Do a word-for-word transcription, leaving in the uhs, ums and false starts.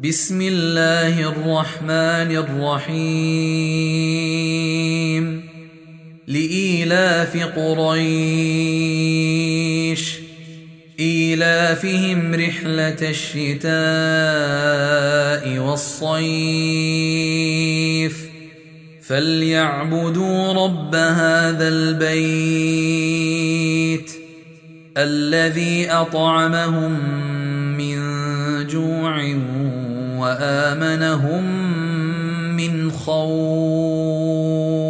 بسم الله الرحمن الرحيم لإيلاف قريش إيلافهم رحلة الشتاء والصيف فليعبدوا رب هذا البيت الذي أطعمهم من جوع وآمنهم من خوف.